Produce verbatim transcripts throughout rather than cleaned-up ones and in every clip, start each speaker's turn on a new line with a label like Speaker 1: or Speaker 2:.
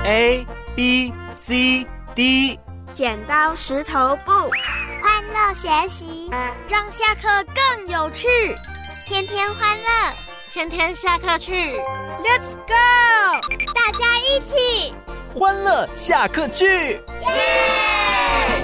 Speaker 1: A B C D。
Speaker 2: 剪刀石头布，
Speaker 3: 欢乐学习，
Speaker 4: 让下课更有趣。
Speaker 3: 天天欢乐，
Speaker 4: 天天下课去
Speaker 2: Let's go！
Speaker 3: 大家一起
Speaker 1: 欢乐下课去，耶！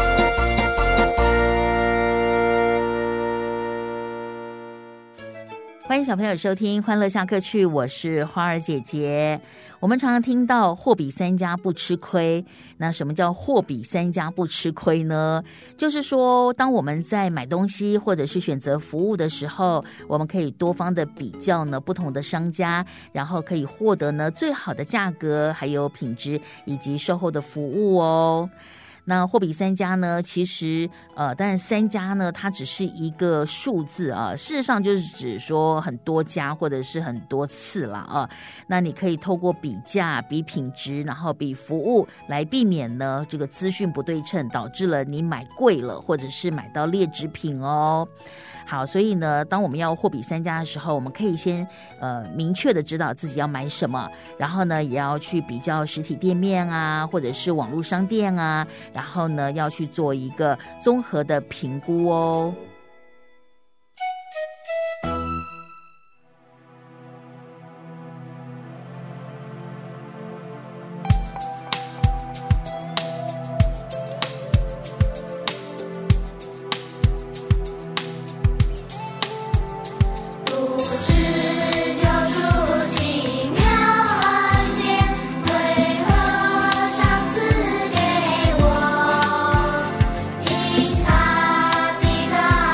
Speaker 5: 欢迎小朋友收听欢乐下课去，我是花儿姐姐。我们常常听到货比三家不吃亏，那什么叫货比三家不吃亏呢？就是说当我们在买东西或者是选择服务的时候，我们可以多方的比较呢不同的商家，然后可以获得呢最好的价格，还有品质以及售后的服务哦。那货比三家呢，其实呃，当然三家呢，它只是一个数字啊，事实上就是指说很多家或者是很多次啦啊。那你可以透过比价、比品质，然后比服务，来避免呢这个资讯不对称，导致了你买贵了，或者是买到劣质品哦。好，所以呢，当我们要货比三家的时候，我们可以先呃明确的知道自己要买什么，然后呢，也要去比较实体店面啊，或者是网络商店啊，然后呢，要去做一个综合的评估哦。
Speaker 6: 因他的大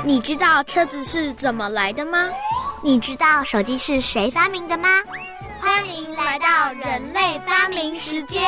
Speaker 2: 你知道车子是怎么来的吗？
Speaker 3: 你知道手机是谁发明的吗？欢迎来到人类发明时间。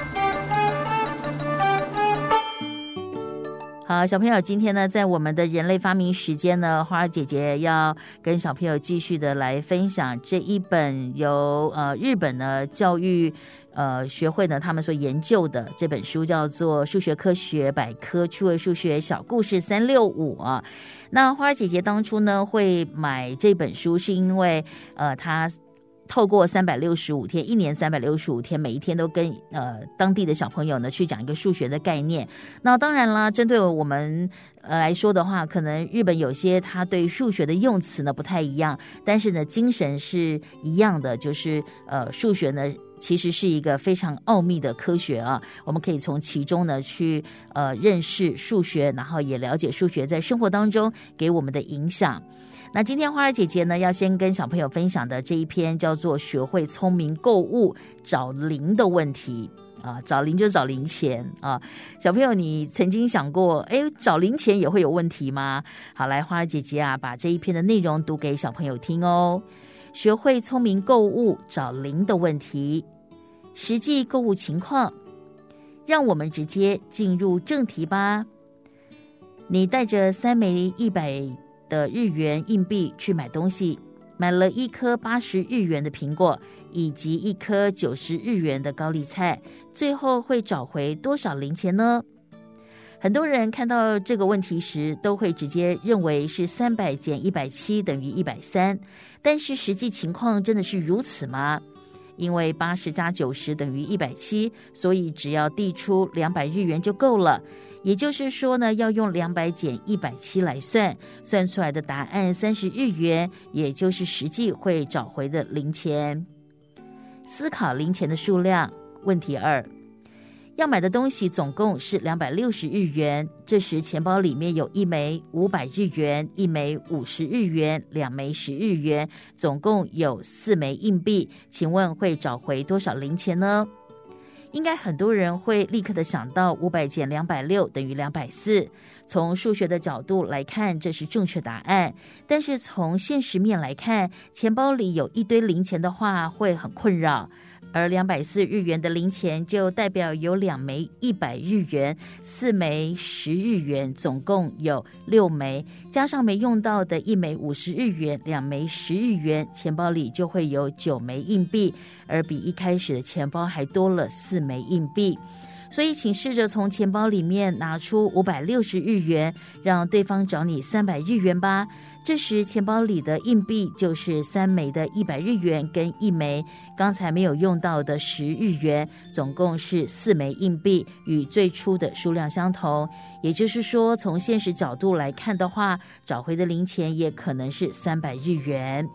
Speaker 5: 好，小朋友，今天呢，在我们的人类发明时间呢，花儿姐姐要跟小朋友继续的来分享这一本由呃日本呢教育呃学会呢他们所研究的这本书，叫做《数学科学百科趣味数学小故事三六五》啊。那花儿姐姐当初呢会买这本书，是因为呃她透过三百六十五天，一年三百六十五天，每一天都跟呃当地的小朋友呢去讲一个数学的概念。那当然啦，针对我们呃来说的话，可能日本有些他对数学的用词呢不太一样，但是呢精神是一样的，就是呃数学呢其实是一个非常奥秘的科学啊，我们可以从其中呢去呃认识数学，然后也了解数学在生活当中给我们的影响。那今天花儿姐姐呢要先跟小朋友分享的这一篇叫做学会聪明购物找零的问题啊，找零就找零钱啊。小朋友，你曾经想过哎，找零钱也会有问题吗？好，来花儿姐姐啊把这一篇的内容读给小朋友听哦。学会聪明购物找零的问题，实际购物情况，让我们直接进入正题吧。你带着三枚一百的日元硬币去买东西，买了一颗八十日元的苹果以及一颗九十日元的高丽菜，最后会找回多少零钱呢？很多人看到这个问题时都会直接认为是三百减一百七等于一百三，但是实际情况真的是如此吗？因为八十加九十等于一百七，所以只要递出两百日元就够了。也就是说呢，要用两百减一百七来算，算出来的答案三十日元，也就是实际会找回的零钱。思考零钱的数量。问题二，要买的东西总共是两百六十日元，这时钱包里面有一枚五百日元，一枚五十日元，两枚十日元，总共有四枚硬币，请问会找回多少零钱呢？应该很多人会立刻的想到五百减两百六等于两百四，从数学的角度来看这是正确答案，但是从现实面来看，钱包里有一堆零钱的话会很困扰，而两百四日元的零钱就代表有两枚一百日元，四枚十日元，总共有六枚，加上没用到的一枚五十日元，两枚十日元，钱包里就会有九枚硬币，而比一开始的钱包还多了四枚硬币。所以请试着从钱包里面拿出五百六十日元，让对方找你三百日元吧。这时钱包里的硬币就是三枚的一百日元跟一枚刚才没有用到的十日元，总共是四枚硬币，与最初的数量相同。也就是说，从现实角度来看的话，找回的零钱也可能是三百日元。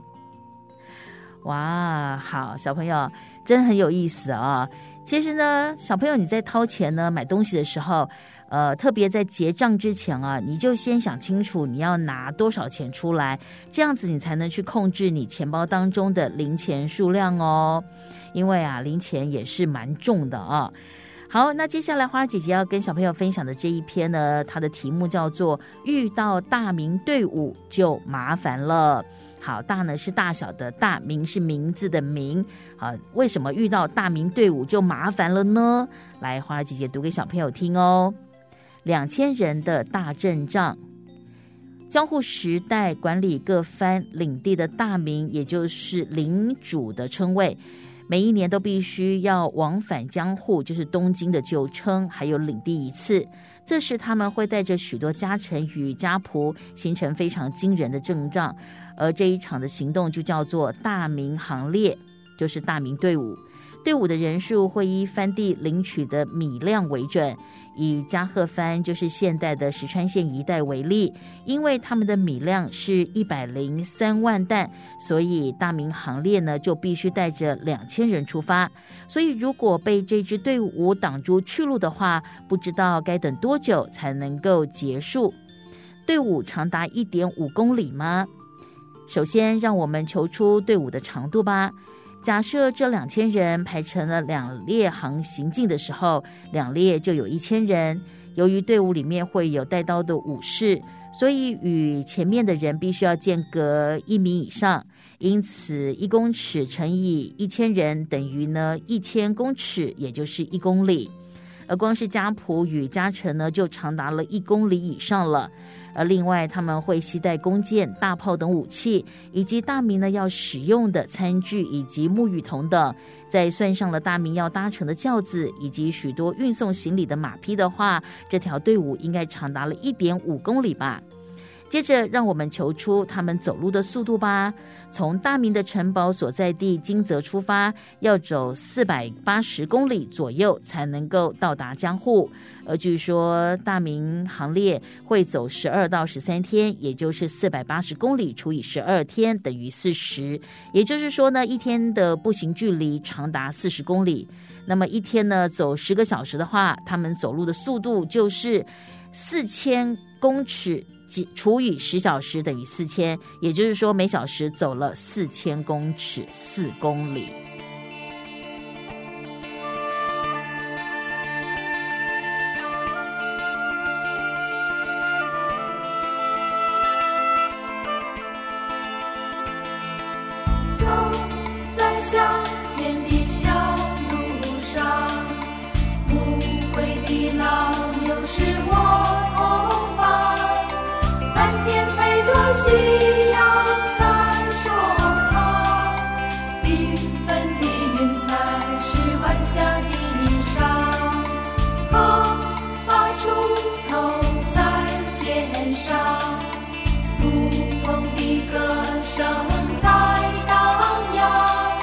Speaker 5: 哇，好，小朋友真很有意思啊！其实呢，小朋友你在掏钱呢买东西的时候，呃，特别在结账之前啊，你就先想清楚你要拿多少钱出来，这样子你才能去控制你钱包当中的零钱数量哦。因为啊，零钱也是蛮重的啊。好，那接下来花姐姐要跟小朋友分享的这一篇呢，它的题目叫做遇到大名队伍就麻烦了。好，大呢是大小的大，名是名字的名。好，为什么遇到大名队伍就麻烦了呢？来，花姐姐读给小朋友听哦。两千人的大阵仗，江户时代管理各藩领地的大名，也就是领主的称谓，每一年都必须要往返江户，就是东京的旧称，还有领地一次。这时他们会带着许多家臣与家仆，形成非常惊人的阵仗，而这一场的行动就叫做大名行列，就是大名队伍。队伍的人数会依藩地领取的米量为准，以加贺藩就是现代的石川县一带为例，因为他们的米量是一百零三万担，所以大名行列呢就必须带着两千人出发。所以如果被这支队伍挡住去路的话，不知道该等多久才能够结束。队伍长达 一点五公里吗？首先让我们求出队伍的长度吧。假设这两千人排成了两列行行进的时候，两列就有一千人。由于队伍里面会有带刀的武士， 所以与前面的人必须要间隔一米以上，因此一公尺乘以一千人等于呢一千公尺，也就是一公里。而光是家谱与家臣呢，就长达了一公里以上了。而另外他们会携带弓箭、大炮等武器，以及大明呢要使用的餐具以及沐浴桶等。再算上了大明要搭乘的轿子以及许多运送行李的马匹的话，这条队伍应该长达了 一点五公里吧。接着让我们求出他们走路的速度吧。从大明的城堡所在地金泽出发，要走四百八十公里左右才能够到达江户。而据说大明行列会走十二到十三天，也就是四百八十公里除以十二天等于四十，也就是说呢，一天的步行距离长达四十公里。那么一天呢走十个小时的话，他们走路的速度就是四千公尺除以十小时等于四千，也就是说每小时走了四千公尺，四公里。
Speaker 6: 走在乡间的小路上，不归的老牛是我同伴，蓝天配朵夕阳在手旁，缤纷的云彩是晚霞的衣裳，他把锄头在肩上，牧童的歌声在荡漾，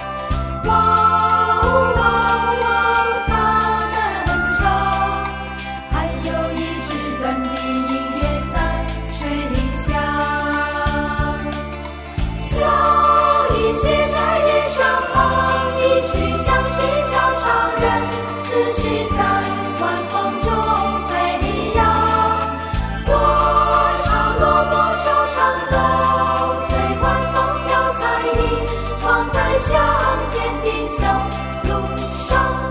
Speaker 6: 哇哦哇哦他们唱，还有一支短的音乐在吹响，笑意写在脸上，哼一曲乡间小唱，人思绪在晚风中飞扬，多少落寞惆怅都随晚风飘散，遗忘在乡间的小路上。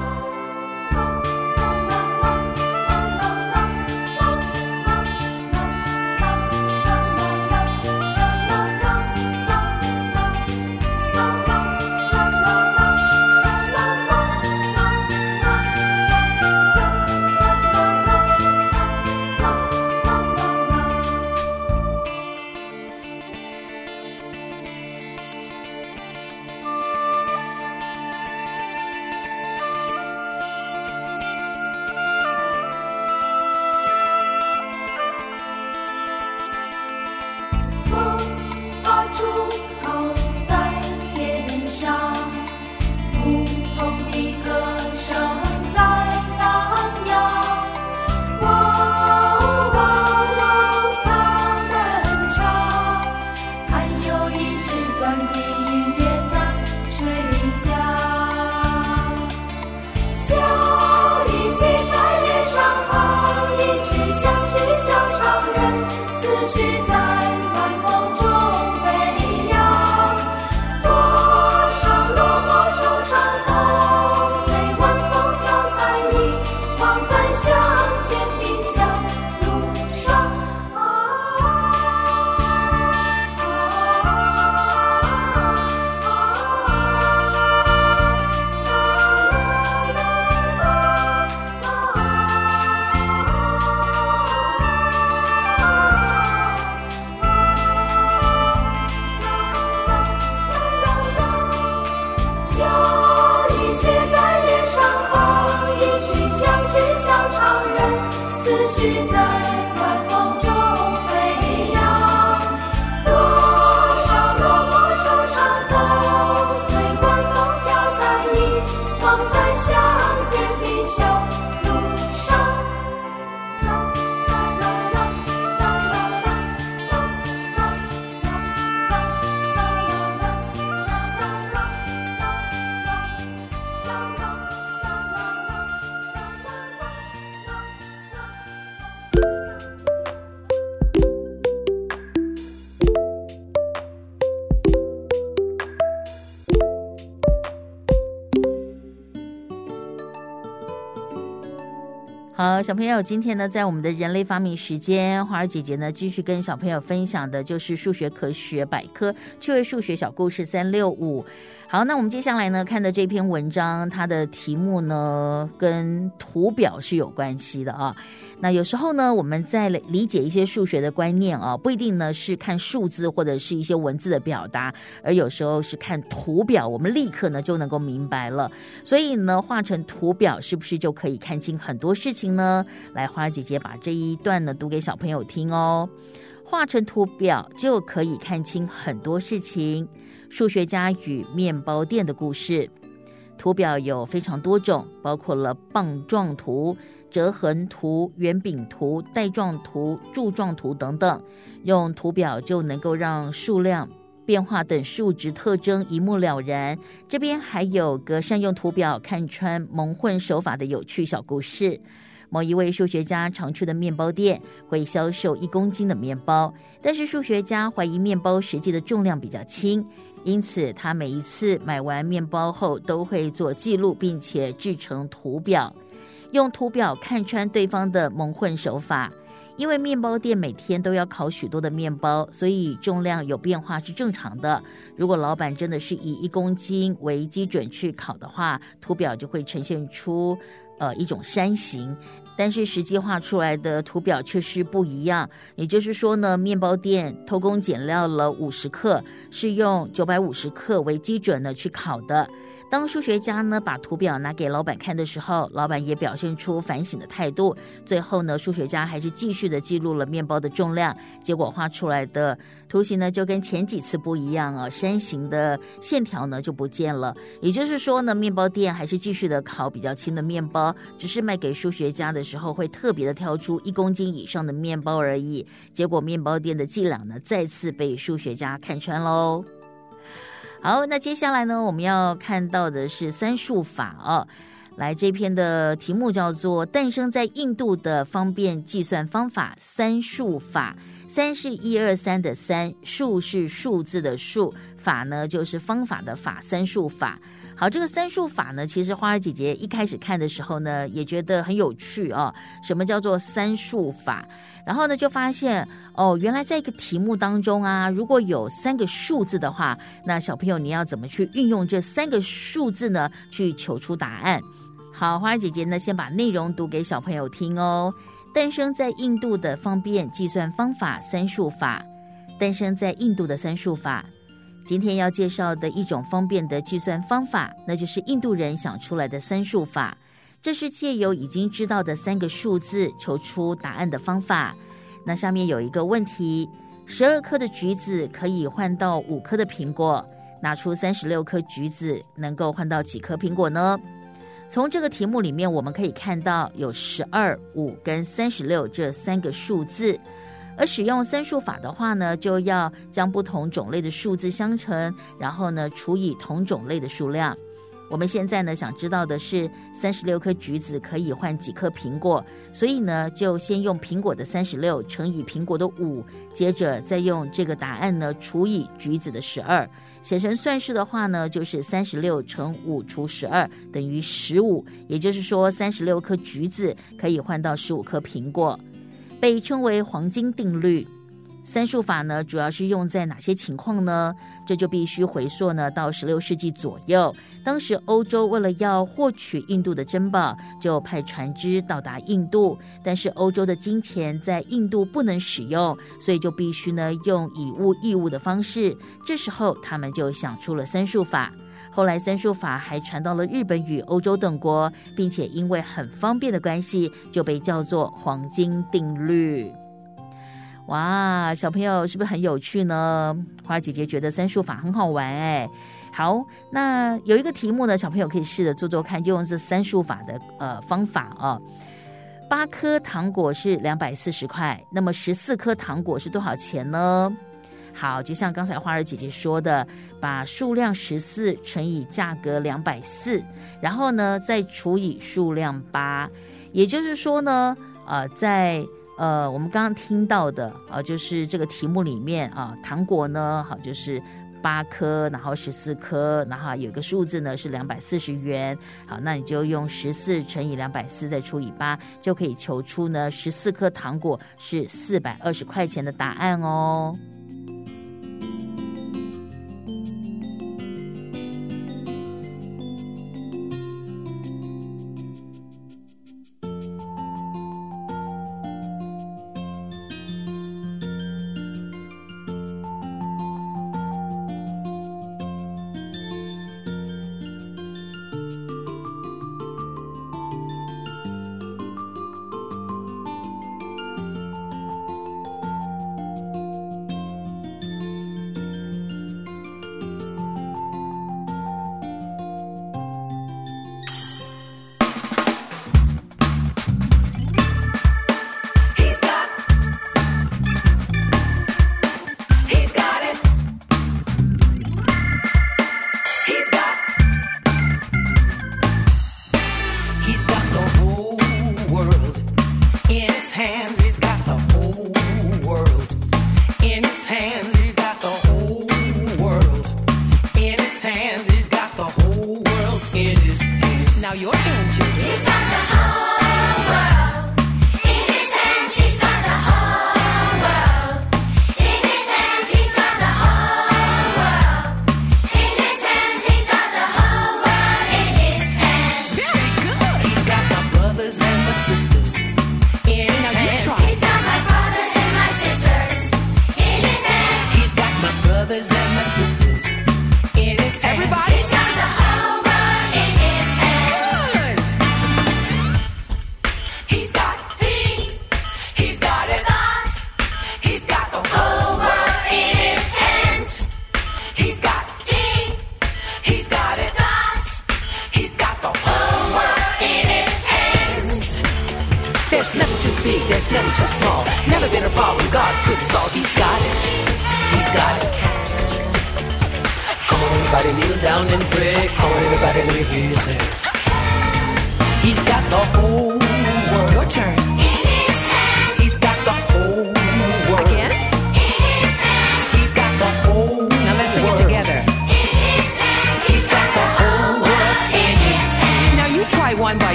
Speaker 5: 好，小朋友，今天呢，在我们的人类发明时间，花儿姐姐呢，继续跟小朋友分享的就是数学科学百科趣味数学小故事三六五。好，那我们接下来呢，看的这篇文章，它的题目呢，跟图表是有关系的啊。那有时候呢，我们在理解一些数学的观念啊，不一定呢是看数字或者是一些文字的表达，而有时候是看图表，我们立刻呢就能够明白了。所以呢，画成图表是不是就可以看清很多事情呢？来，花儿姐姐把这一段呢读给小朋友听哦。画成图表就可以看清很多事情。数学家与面包店的故事。图表有非常多种，包括了棒状图、折痕图、圆饼图、带状图、柱状图等等。用图表就能够让数量、变化等数值特征一目了然。这边还有个善用图表看穿蒙混手法的有趣小故事。某一位数学家常去的面包店会销售一公斤的面包，但是数学家怀疑面包实际的重量比较轻，因此他每一次买完面包后都会做记录，并且制成图表，用图表看穿对方的蒙混手法。因为面包店每天都要烤许多的面包，所以重量有变化是正常的。如果老板真的是以一公斤为基准去烤的话，图表就会呈现出呃一种山形，但是实际画出来的图表却是不一样。也就是说呢，面包店偷工减料了五十克，是用九百五十克为基准呢去烤的。当数学家呢把图表拿给老板看的时候，老板也表现出反省的态度。最后呢，数学家还是继续的记录了面包的重量，结果画出来的图形呢就跟前几次不一样啊，山形的线条呢就不见了。也就是说呢，面包店还是继续的烤比较轻的面包，只是卖给数学家的时候会特别的挑出一公斤以上的面包而已。结果面包店的伎俩呢再次被数学家看穿喽。好，那接下来呢，我们要看到的是三数法哦。来，这篇的题目叫做《诞生在印度的方便计算方法三数法》。三是一二三的三，数是数字的数，法呢就是方法的法，三数法。好，这个三数法呢，其实花儿姐姐一开始看的时候呢，也觉得很有趣哦。什么叫做三数法？然后呢，就发现哦，原来在一个题目当中啊，如果有三个数字的话，那小朋友你要怎么去运用这三个数字呢，去求出答案？好，花儿姐姐呢，先把内容读给小朋友听哦。诞生在印度的方便计算方法三数法，诞生在印度的三数法。今天要介绍的一种方便的计算方法，那就是印度人想出来的三数法。这是借由已经知道的三个数字求出答案的方法。那下面有一个问题，十二颗的橘子可以换到五颗的苹果，拿出三十六颗橘子能够换到几颗苹果呢？从这个题目里面我们可以看到有十二、五跟三十六这三个数字，而使用三数法的话呢，就要将不同种类的数字相乘，然后呢除以同种类的数量。我们现在呢想知道的是三十六颗橘子可以换几颗苹果，所以呢就先用苹果的三十六乘以苹果的五，接着再用这个答案呢除以橘子的十二。写成算式的话呢，就是三十六乘五除十二等于十五，也就是说三十六颗橘子可以换到十五颗苹果，被称为黄金定律。三数法呢，主要是用在哪些情况呢？这就必须回溯呢到十六世纪左右。当时欧洲为了要获取印度的珍宝，就派船只到达印度，但是欧洲的金钱在印度不能使用，所以就必须呢用以物易物的方式。这时候他们就想出了三数法。后来三数法还传到了日本与欧洲等国，并且因为很方便的关系，就被叫做黄金定律。哇，小朋友是不是很有趣呢？花儿姐姐觉得三数法很好玩哎。好，那有一个题目呢，小朋友可以试着做做看，就用这三数法的呃方法哦。八颗糖果是两百四十块，那么十四颗糖果是多少钱呢？好，就像刚才花儿姐姐说的，把数量十四乘以价格两百四，然后呢再除以数量八，也就是说呢，呃，在呃我们刚刚听到的啊、呃，就是这个题目里面啊，糖果呢，好就是八颗，然后十四颗，然后有一个数字呢是两百四十元。好，那你就用十四乘以两百四再除以八，就可以求出呢十四颗糖果是四百二十块钱的答案哦。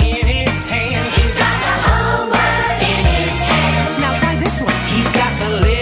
Speaker 7: Now try this one. He's got the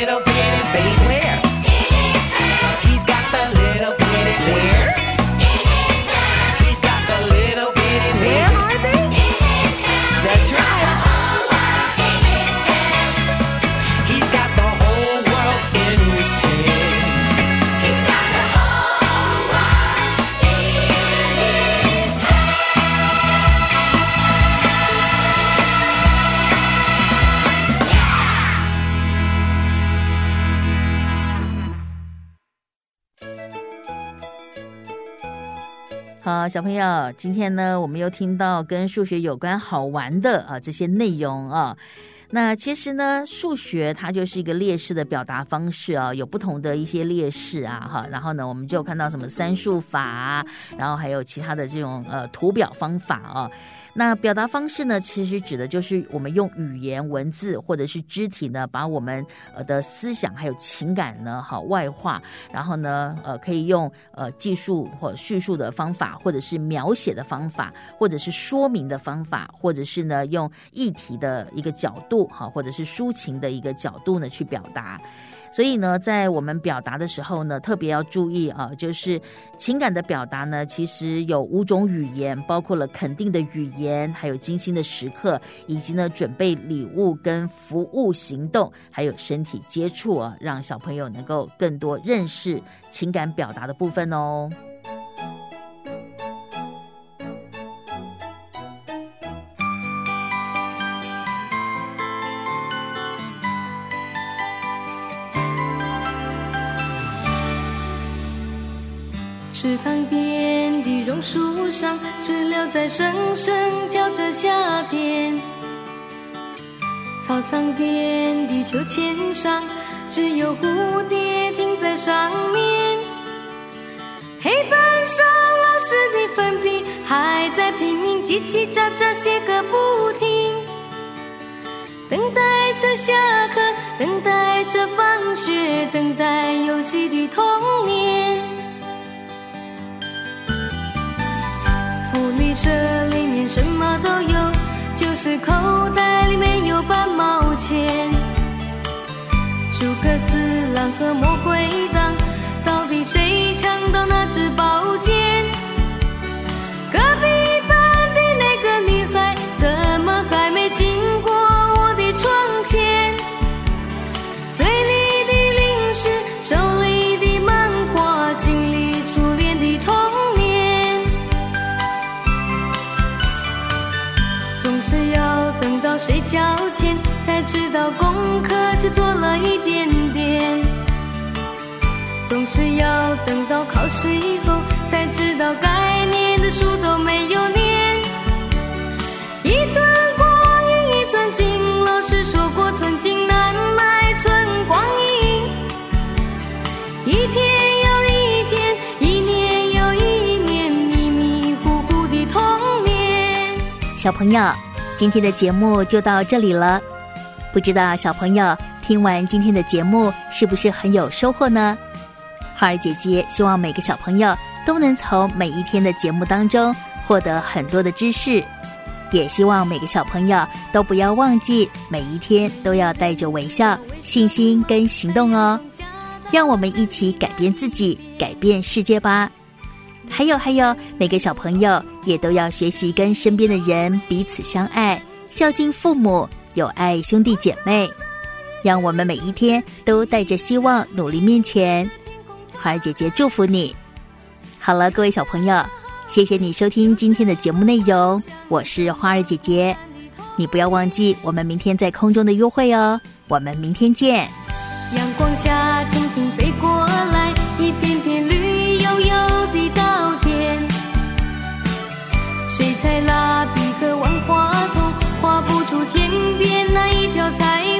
Speaker 5: 好，小朋友，今天呢，我们又听到跟数学有关好玩的啊这些内容啊。那其实呢，数学它就是一个列式的表达方式啊，有不同的一些列式啊，哈，然后呢，我们就看到什么参数法啊，然后还有其他的这种呃图表方法啊。那表达方式呢，其实指的就是我们用语言文字或者是肢体呢，把我们呃的思想还有情感呢，好外化，然后呢，呃，可以用呃记述或叙述的方法，或者是描写的方法，或者是说明的方法，或者是呢用议题的一个角度，好，或者是抒情的一个角度呢去表达。所以呢，在我们表达的时候呢，特别要注意啊，就是情感的表达呢，其实有五种语言，包括了肯定的语言，还有精心的时刻，以及呢准备礼物跟服务行动，还有身体接触啊，让小朋友能够更多认识情感表达的部分哦。
Speaker 6: 池塘边的榕树上，知了在声声叫着夏天。操场边的秋千上，只有蝴蝶停在上面。黑板上老师的粉笔还在拼命叽叽喳喳写个不停。等待着下课，等待着放学，等待游戏的童年。福利社里面什么都有，就是口袋里面有半毛钱。诸葛四郎和魔鬼党，到底谁抢到那支宝剑？隔壁班的那个女孩，怎么还没经过我的窗前？嘴里的零食，手里的漫画，心里初恋的童年。总是要等到睡觉前，才知道功课只做了一点点。总是要等到考试以后，才知道该念的书都没有念。一寸光阴一寸金，老师说过寸金难买寸光阴。一天又一天，一年又一年，迷迷糊糊的童年。
Speaker 3: 小朋友，今天的节目就到这里了。不知道小朋友听完今天的节目是不是很有收获呢？花儿姐姐希望每个小朋友都能从每一天的节目当中获得很多的知识，也希望每个小朋友都不要忘记每一天都要带着微笑、信心跟行动哦。让我们一起改变自己，改变世界吧。还有还有，每个小朋友也都要学习跟身边的人彼此相爱，孝敬父母，有爱兄弟姐妹。让我们每一天都带着希望努力面前。花儿姐姐祝福你。好了，各位小朋友，谢谢你收听今天的节目内容，我是花儿姐姐。你不要忘记我们明天在空中的约会哦，我们明天见。
Speaker 6: 阳光下蜻蜓飞过来，一片片绿油油的稻田。水彩蜡笔和万花筒画不出天边那一条彩